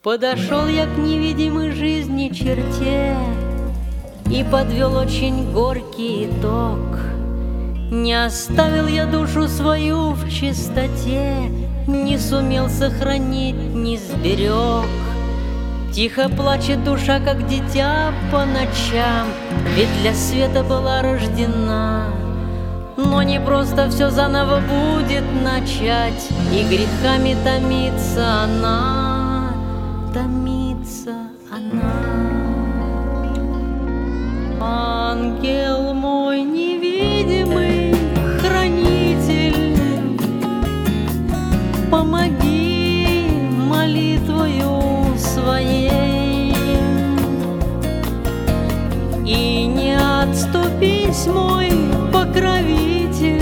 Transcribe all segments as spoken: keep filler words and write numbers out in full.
Подошел я к невидимой жизни черте и подвел очень горький итог. Не оставил я душу свою в чистоте, не сумел сохранить, не сберег. Тихо плачет душа, как дитя по ночам, ведь для света была рождена. Но не просто все заново будет начать, и грехами томится она, томится она. Ангел мой невидимый хранитель, помоги молитвою своей, и не отступись, мой покровитель,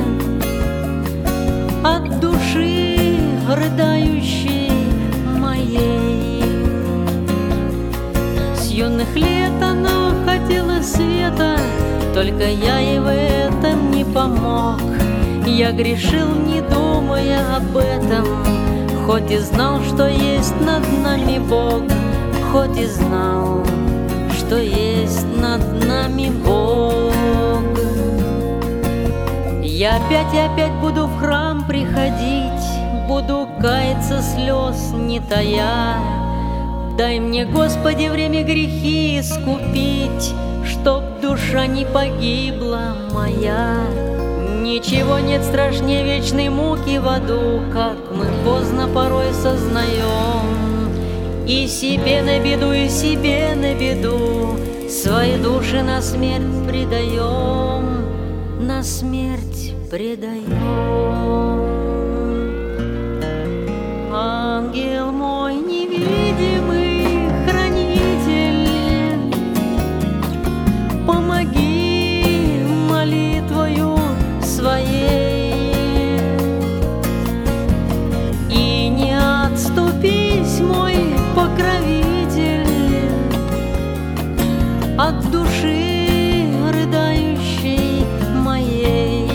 от души рыдающей моей. С юных лет она хотела света, только я ей в этом не помог. Я грешил, не думая об этом, хоть и знал, что есть над нами Бог, хоть и знал, что есть над нами Бог. Я опять и опять буду в храм приходить, буду каяться, слез не тая. Дай мне, Господи, время грехи искупить, чтоб душа не погибла моя. Ничего нет страшнее вечной муки в аду, как мы поздно порой сознаем. И себе на беду, и себе на беду свои души на смерть предаем, на смерть предаем. Ангел мой невидимый хранитель, помоги молитвою своей, и не отступись, мой покровитель, от души рыдающей моей.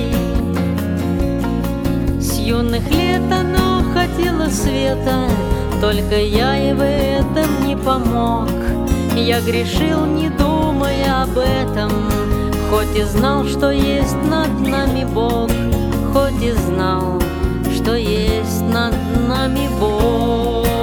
С юных лет она хотела света, только я ей в этом не помог. Я грешил, не думая об этом, хоть и знал, что есть над нами Бог, хоть и знал, что есть над нами Бог.